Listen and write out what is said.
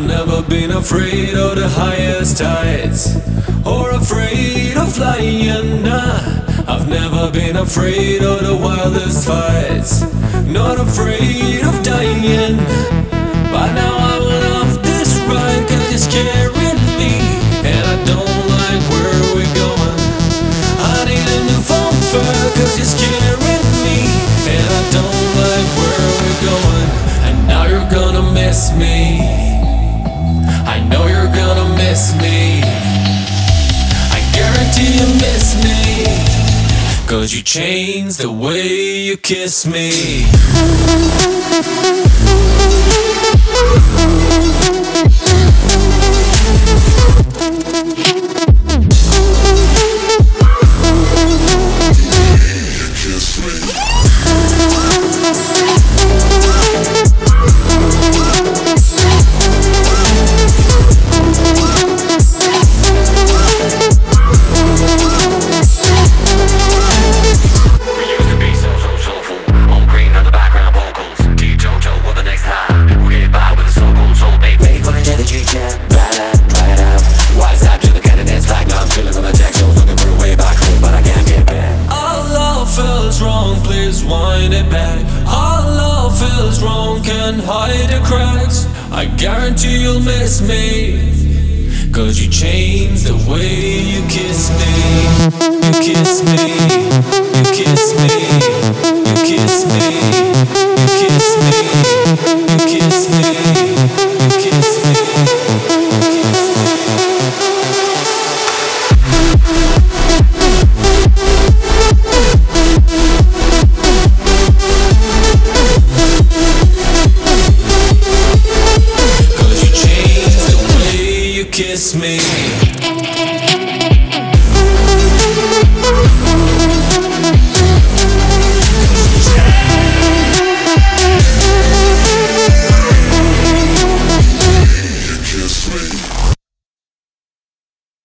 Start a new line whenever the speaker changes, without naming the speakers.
never been afraid of the highest heights, or afraid of flying, nah. I've never been afraid of the wildest fights, not afraid of dying. But now I love this ride, cause it's carrying me, and I don't like where we're going. I need a new phone cause it's carrying me, and I don't like where we're going. And now you're gonna miss me, I know you're gonna miss me, I guarantee you miss me, cause you changed the way you kiss me. Wind it back. Our love feels wrong, can't hide the cracks. I guarantee you'll miss me, cause you changed the way you kiss me. You kiss me, you kiss me, you kiss me, you kiss me, you kiss me, you kiss me, kiss me.